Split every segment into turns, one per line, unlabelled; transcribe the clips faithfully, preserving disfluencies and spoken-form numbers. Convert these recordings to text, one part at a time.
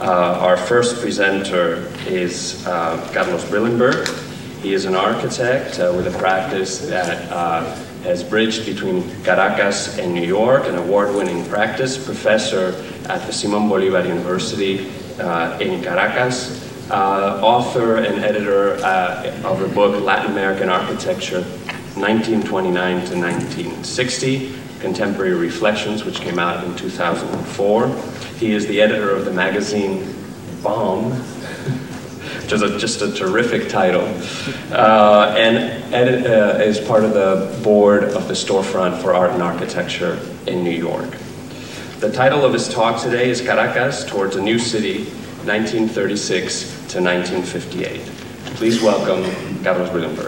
Uh, our first presenter is uh, Carlos Brillenberg. He is an architect uh, with a practice that uh, has bridged between Caracas and New York, an award-winning practice, professor at the Simón Bolívar University uh, in Caracas, uh, author and editor uh, of the book Latin American Architecture, nineteen twenty-nine to nineteen sixty, Contemporary Reflections, which came out in two thousand four. He is the editor of the magazine Bomb, which is a, just a terrific title, uh, and edit, uh, is part of the board of the Storefront for Art and Architecture in New York. The title of his talk today is Caracas Towards a New City, nineteen thirty-six to nineteen fifty-eight. Please welcome Carlos Brillenberg.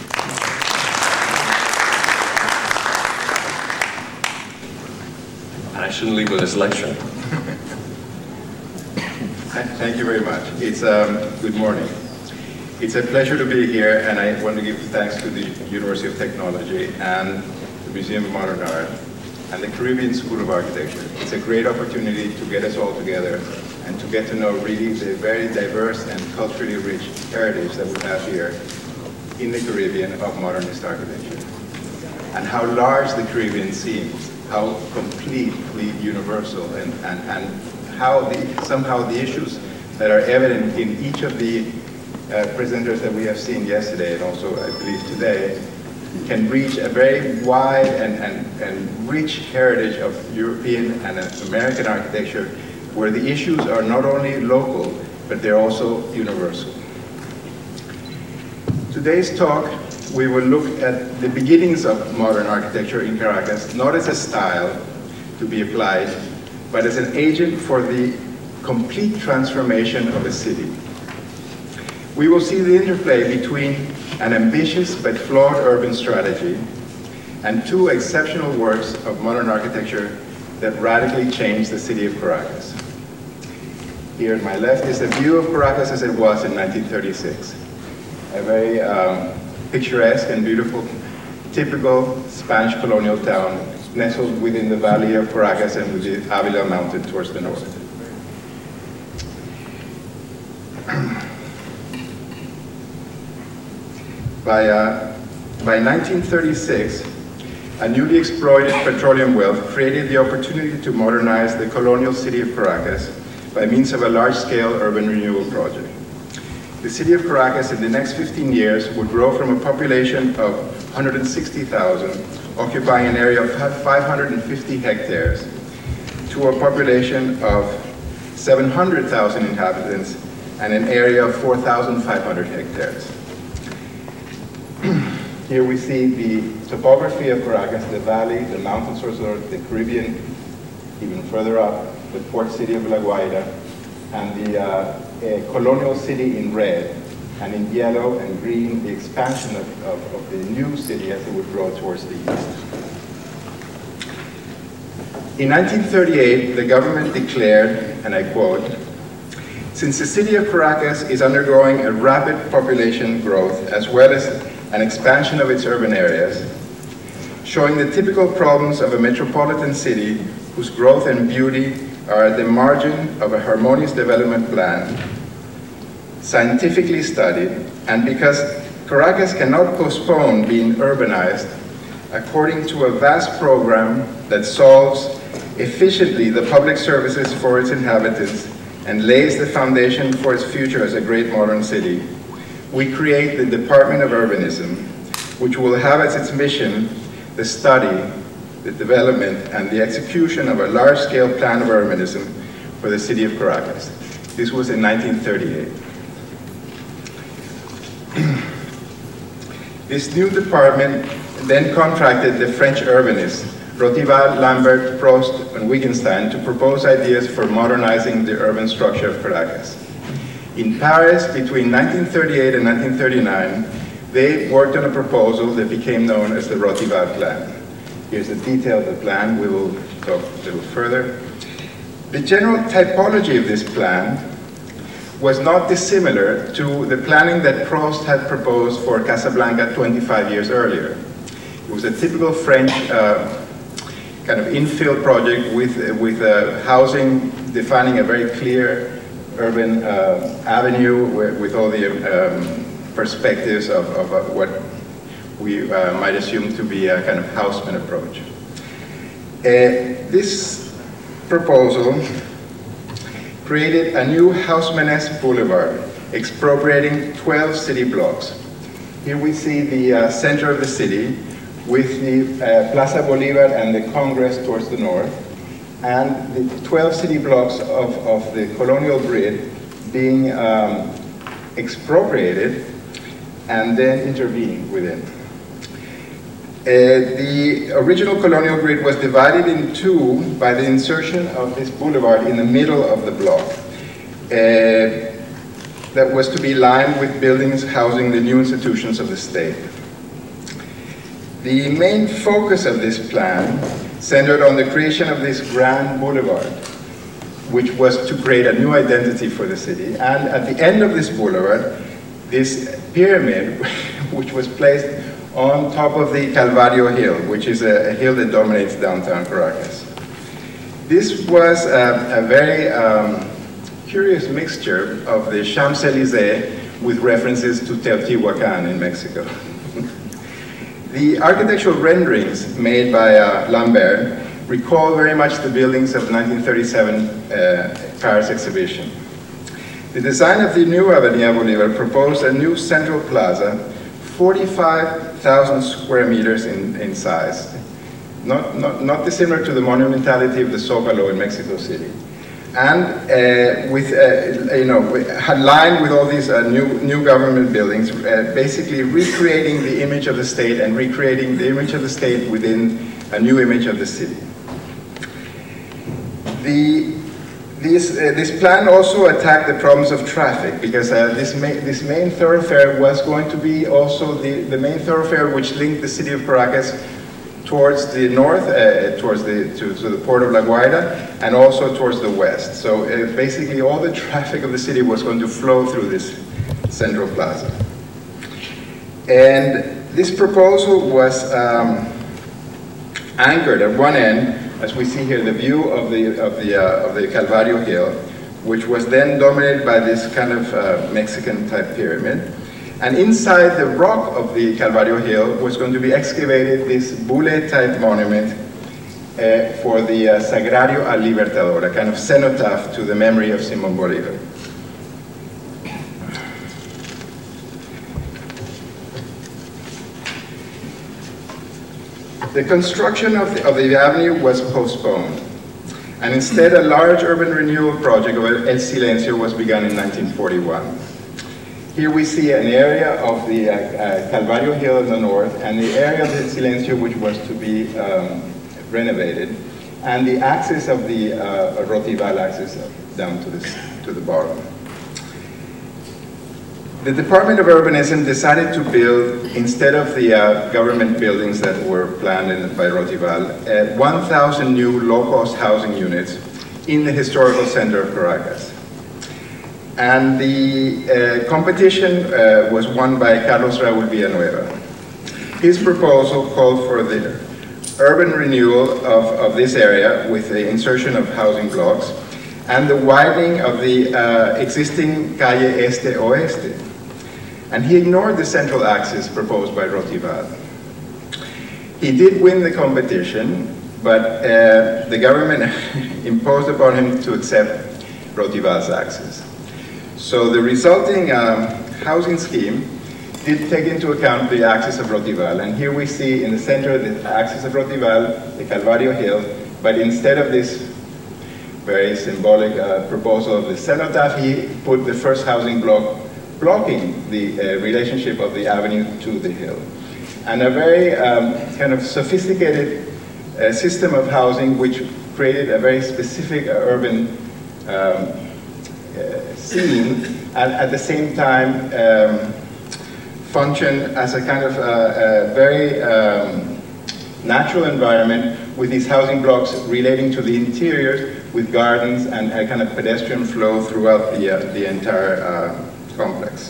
And I shouldn't leave with his lecture.
Thank you very much. It's um, good morning. It's a pleasure to be here, and I want to give thanks to the University of Technology and the Museum of Modern Art and the Caribbean School of Architecture. It's a great opportunity to get us all together and to get to know really the very diverse and culturally rich heritage that we have here in the Caribbean of modernist architecture, and how large the Caribbean seems, how completely universal, and, and, and how the, somehow the issues that are evident in each of the uh, presenters that we have seen yesterday, and also I believe today, can reach a very wide and, and, and rich heritage of European and American architecture, where the issues are not only local, but they're also universal. Today's talk, we will look at the beginnings of modern architecture in Caracas, not as a style to be applied, but as an agent for the complete transformation of a city. We will see the interplay between an ambitious but flawed urban strategy and two exceptional works of modern architecture that radically changed the city of Caracas. Here at my left is a view of Caracas as it was in nineteen thirty-six. A very um, picturesque and beautiful, typical Spanish colonial town nestled within the valley of Caracas and with the Avila mountain towards the north. By, uh, by nineteen thirty-six, a newly exploited petroleum wealth created the opportunity to modernize the colonial city of Caracas by means of a large-scale urban renewal project. The city of Caracas in the next fifteen years would grow from a population of one hundred sixty thousand, occupying an area of five hundred fifty hectares, to a population of seven hundred thousand inhabitants and an area of four thousand five hundred hectares. Here we see the topography of Caracas, the valley, the mountains towards the north, the Caribbean, even further up, the port city of La Guaira, and the uh, colonial city in red, and in yellow and green, the expansion of, of, of the new city as it would grow towards the east. In nineteen thirty-eight, the government declared, and I quote, "Since the city of Caracas is undergoing a rapid population growth as well as an expansion of its urban areas, showing the typical problems of a metropolitan city whose growth and beauty are at the margin of a harmonious development plan, scientifically studied, and because Caracas cannot postpone being urbanized, according to a vast program that solves efficiently the public services for its inhabitants and lays the foundation for its future as a great modern city, we create the Department of Urbanism, which will have as its mission the study, the development, and the execution of a large-scale plan of urbanism for the city of Caracas." This was in nineteen thirty-eight. This new department then contracted the French urbanists, Rotival, Lambert, Prost, and Wittgenstein, to propose ideas for modernizing the urban structure of Caracas. In Paris, between nineteen thirty-eight and nineteen thirty-nine, they worked on a proposal that became known as the Rotival Plan. Here's the detail of the plan. We will talk a little further. The general typology of this plan was not dissimilar to the planning that Prost had proposed for Casablanca twenty-five years earlier. It was a typical French uh, kind of infill project with, with uh, housing defining a very clear urban uh, avenue with, with all the um, perspectives of, of uh, what we uh, might assume to be a kind of Haussmann approach. Uh, this proposal created a new Haussmann-esque boulevard, expropriating twelve city blocks. Here we see the uh, center of the city with the uh, Plaza Bolivar and the Congress towards the north, and the twelve city blocks of, of the colonial grid being um, expropriated and then intervening within. Uh, the original colonial grid was divided in two by the insertion of this boulevard in the middle of the block. Uh, that was to be lined with buildings housing the new institutions of the state. The main focus of this plan centered on the creation of this grand boulevard, which was to create a new identity for the city. And at the end of this boulevard, this pyramid, which was placed on top of the Calvario Hill, which is a, a hill that dominates downtown Caracas. This was a, a very um, curious mixture of the Champs-Élysées with references to Teotihuacan in Mexico. The architectural renderings made by uh, Lambert recall very much the buildings of the nineteen thirty-seven uh, Paris exhibition. The design of the new Avenida Bolivar proposed a new central plaza, forty-five thousand square meters in, in size, not, not, not dissimilar to the monumentality of the Zócalo in Mexico City. And uh, with, uh, you know, lined with all these uh, new, new government buildings, uh, basically recreating the image of the state and recreating the image of the state within a new image of the city. The, this, uh, this plan also attacked the problems of traffic, because uh, this, ma this main thoroughfare was going to be also the, the main thoroughfare which linked the city of Caracas towards the north, uh, towards the, to, to the port of La Guaira, and also towards the west. So uh, basically all the traffic of the city was going to flow through this central plaza. And this proposal was um, anchored at one end, as we see here, the view of the, of the, uh, of the Calvario Hill, which was then dominated by this kind of uh, Mexican type pyramid. And inside the rock of the Calvario Hill was going to be excavated this Bule-type monument uh, for the uh, Sagrario al Libertador, a kind of cenotaph to the memory of Simón Bolívar. The construction of the, of the avenue was postponed, and instead a large urban renewal project of El Silencio was begun in nineteen forty-one. Here we see an area of the uh, uh, Calvario Hill in the north and the area of El Silencio which was to be um, renovated, and the axis of the uh, Rotival axis down to, this, to the bottom. The Department of Urbanism decided to build, instead of the uh, government buildings that were planned in, by Rotival, uh, one thousand new low-cost housing units in the historical center of Caracas. And the uh, competition uh, was won by Carlos Raúl Villanueva. His proposal called for the urban renewal of, of this area with the insertion of housing blocks and the widening of the uh, existing Calle Este Oeste. And he ignored the central axis proposed by Rotival. He did win the competition, but uh, the government imposed upon him to accept Rotival's axis. So the resulting um, housing scheme did take into account the axis of Rotival, and here we see in the center the axis of Rotival, the Calvario Hill, but instead of this very symbolic uh, proposal of the cenotaph, he put the first housing block blocking the uh, relationship of the avenue to the hill. And a very um, kind of sophisticated uh, system of housing which created a very specific uh, urban um, uh, scene, and at the same time um, function as a kind of uh, a very um, natural environment with these housing blocks relating to the interiors with gardens and a kind of pedestrian flow throughout the, uh, the entire uh, complex.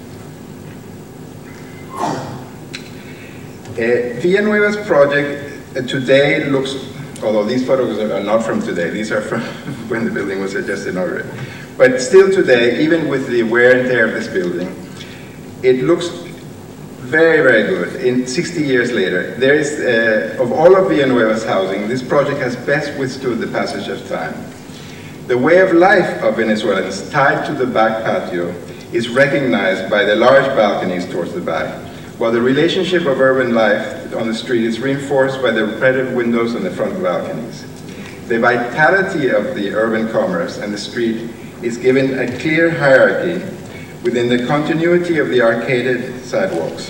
Uh, Villanueva's project uh, today looks, although these photos are not from today, these are from when the building was just inaugurated, But still today, even with the wear and tear of this building, it looks very, very good. In sixty years later, there is, uh, of all of Villanueva's housing, this project has best withstood the passage of time. The way of life of Venezuelans tied to the back patio is recognized by the large balconies towards the back, while the relationship of urban life on the street is reinforced by the repetitive windows on the front balconies. The vitality of the urban commerce and the street is given a clear hierarchy within the continuity of the arcaded sidewalks.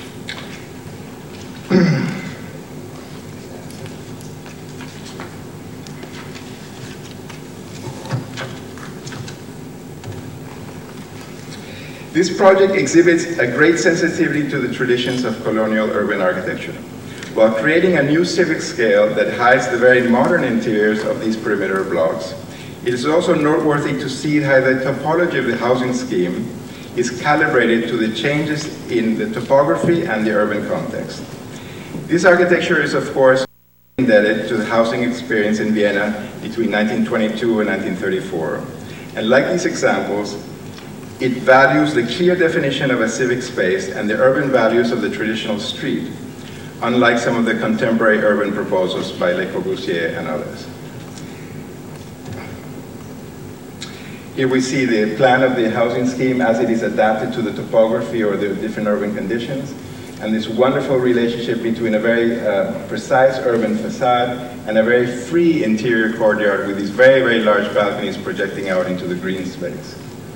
This project exhibits a great sensitivity to the traditions of colonial urban architecture, while creating a new civic scale that hides the very modern interiors of these perimeter blocks. It is also noteworthy to see how the topology of the housing scheme is calibrated to the changes in the topography and the urban context. This architecture is, of course, indebted to the housing experience in Vienna between nineteen twenty-two and nineteen thirty-four. And like these examples, it values the clear definition of a civic space and the urban values of the traditional street, unlike some of the contemporary urban proposals by Le Corbusier and others. Here we see the plan of the housing scheme as it is adapted to the topography or the different urban conditions, and this wonderful relationship between a very uh, precise urban facade and a very free interior courtyard with these very, very large balconies projecting out into the green space.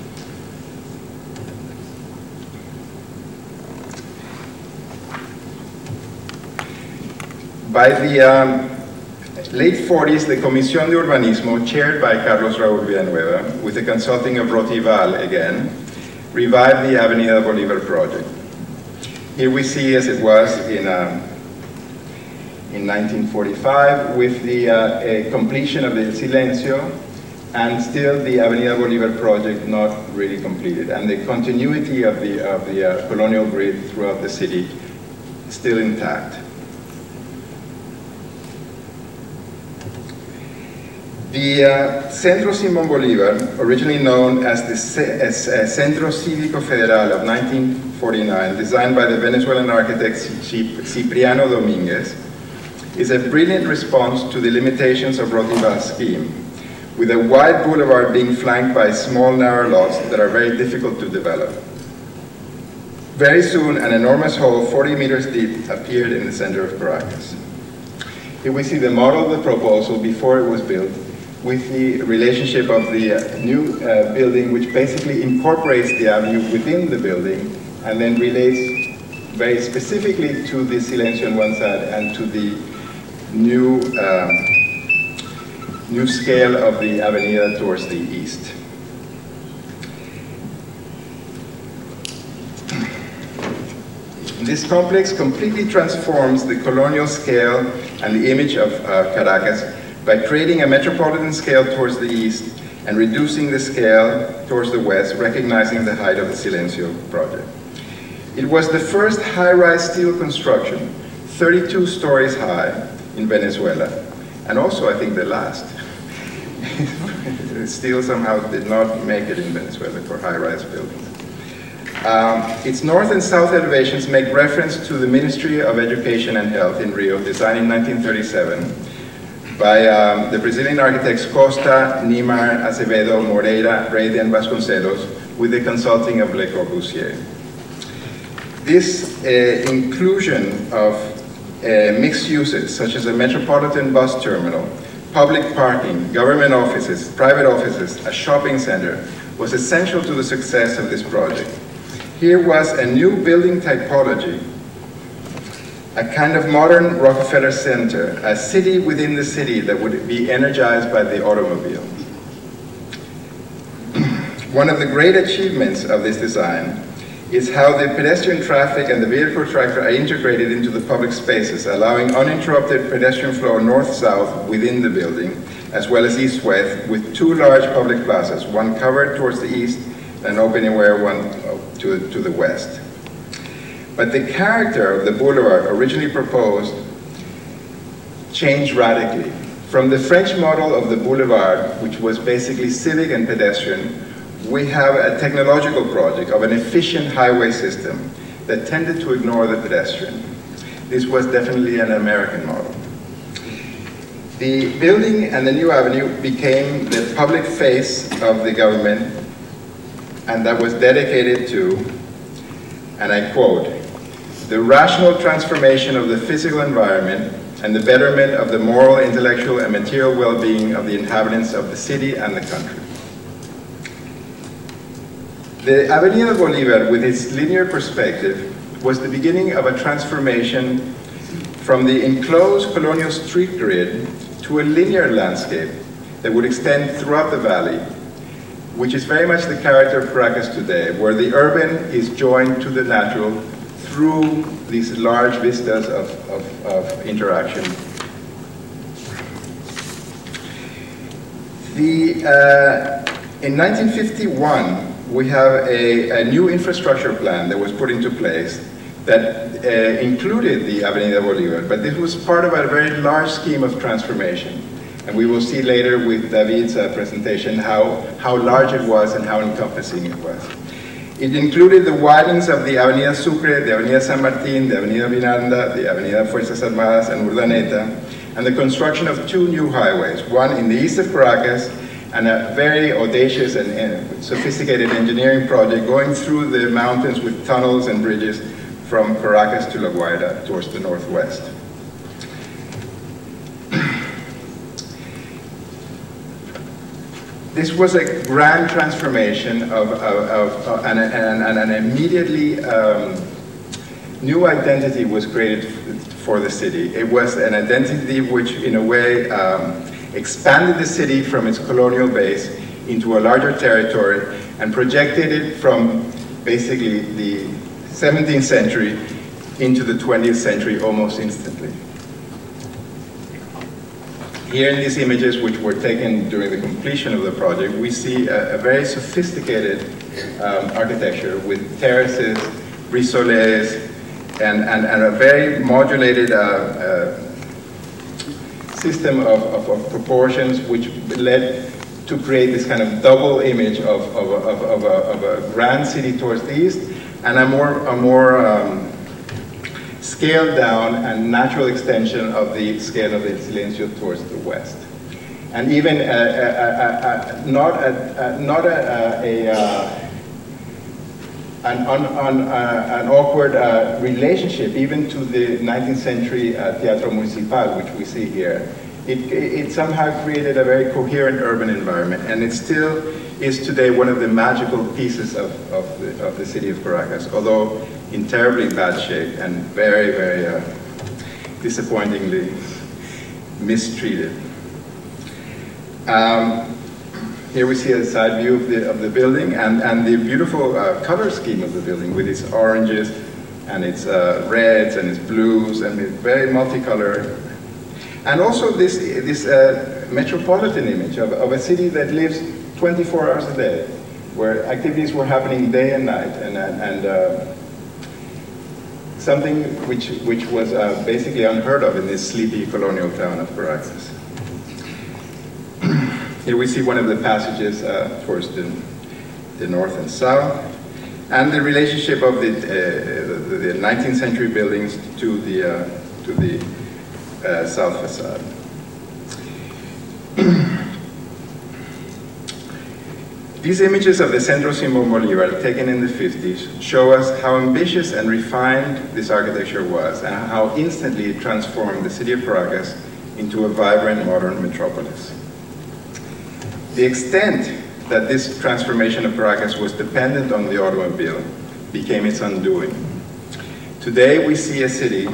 By the um, late forties, the Comisión de Urbanismo, chaired by Carlos Raúl Villanueva, with the consulting of Rotival again, revived the Avenida Bolívar project. Here we see as it was in, um, in nineteen forty-five, with the uh, completion of the Silencio, and still the Avenida Bolívar project not really completed, and the continuity of the, of the uh, colonial grid throughout the city still intact. The uh, Centro Simón Bolívar, originally known as the C as, uh, Centro Cívico Federal of nineteen forty-nine, designed by the Venezuelan architect Cipriano Domínguez, is a brilliant response to the limitations of Rotival's scheme, with a wide boulevard being flanked by small narrow lots that are very difficult to develop. Very soon, an enormous hole forty meters deep appeared in the center of Caracas. Here we see the model of the proposal before it was built, with the relationship of the uh, new uh, building, which basically incorporates the avenue within the building and then relates very specifically to the Silencio on one side and to the new, um, new scale of the Avenida towards the east. This complex completely transforms the colonial scale and the image of uh, Caracas by creating a metropolitan scale towards the east and reducing the scale towards the west, recognizing the height of the Silencio project. It was the first high-rise steel construction, thirty-two stories high in Venezuela, and also I think the last. Steel somehow did not make it in Venezuela for high-rise buildings. Um, its north and south elevations make reference to the Ministry of Education and Health in Rio, designed in nineteen thirty-seven, by um, the Brazilian architects Costa, Nimar, Acevedo, Moreira, Reide, and Vasconcelos, with the consulting of Le Corbusier. This uh, inclusion of uh, mixed uses, such as a metropolitan bus terminal, public parking, government offices, private offices, a shopping center, was essential to the success of this project. Here was a new building typology, a kind of modern Rockefeller Center, a city within the city that would be energized by the automobile. One of the great achievements of this design is how the pedestrian traffic and the vehicle traffic are integrated into the public spaces, allowing uninterrupted pedestrian flow north-south within the building, as well as east-west, with two large public plazas, one covered towards the east and open air one to, to the west. But the character of the boulevard originally proposed changed radically. From the French model of the boulevard, which was basically civic and pedestrian, we have a technological project of an efficient highway system that tended to ignore the pedestrian. This was definitely an American model. The building and the new avenue became the public face of the government, and that was dedicated to, and I quote, "the rational transformation of the physical environment and the betterment of the moral, intellectual, and material well-being of the inhabitants of the city and the country." The Avenida Bolívar, with its linear perspective, was the beginning of a transformation from the enclosed colonial street grid to a linear landscape that would extend throughout the valley, which is very much the character of Caracas today, where the urban is joined to the natural through these large vistas of, of, of interaction. The, uh, in nineteen fifty-one, we have a, a new infrastructure plan that was put into place that uh, included the Avenida Bolívar, but this was part of a very large scheme of transformation. And we will see later with David's uh, presentation how, how large it was and how encompassing it was. It included the widenings of the Avenida Sucre, the Avenida San Martín, the Avenida Miranda, the Avenida Fuerzas Armadas, and Urdaneta, and the construction of two new highways, one in the east of Caracas, and a very audacious and, and sophisticated engineering project going through the mountains with tunnels and bridges from Caracas to La Guaira towards the northwest. This was a grand transformation of, of, of, of and, and, and an immediately um, new identity was created for the city. It was an identity which, in a way, um, expanded the city from its colonial base into a larger territory and projected it from basically the seventeenth century into the twentieth century almost instantly. Here in these images, which were taken during the completion of the project, we see a, a very sophisticated um, architecture with terraces, brisoles, and, and, and a very modulated uh, uh, system of, of, of proportions which led to create this kind of double image of, of, of, of, a, of a grand city towards the east and a more, a more um, scaled down and natural extension of the scale of the Silencio towards the west. And even uh, uh, uh, uh, not a, uh, not a, a, uh, an, un, un, uh, an awkward uh, relationship even to the nineteenth century uh, Teatro Municipal, which we see here. It, it somehow created a very coherent urban environment, and it still is today one of the magical pieces of, of, the, of the city of Caracas, although in terribly bad shape and very, very uh, disappointingly mistreated. Um, here we see a side view of the, of the building and, and the beautiful uh, color scheme of the building with its oranges and its uh, reds and its blues and it's very multicolored. And also this, this uh, metropolitan image of, of a city that lives twenty-four hours a day, where activities were happening day and night, and, and uh, something which, which was uh, basically unheard of in this sleepy colonial town of Caracas. Here we see one of the passages uh, towards the, the north and south, and the relationship of the, uh, the, the nineteenth century buildings to the, uh, to the uh, south facade. These images of the Centro Simón Bolívar, taken in the fifties, show us how ambitious and refined this architecture was, and how instantly it transformed the city of Caracas into a vibrant modern metropolis. The extent that this transformation of Caracas was dependent on the automobile became its undoing. Today we see a city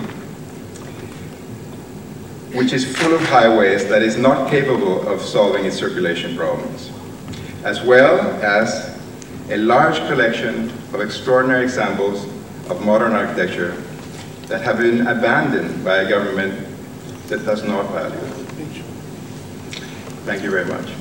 which is full of highways that is not capable of solving its circulation problems, as well as a large collection of extraordinary examples of modern architecture that have been abandoned by a government that does not value it. Thank you very much.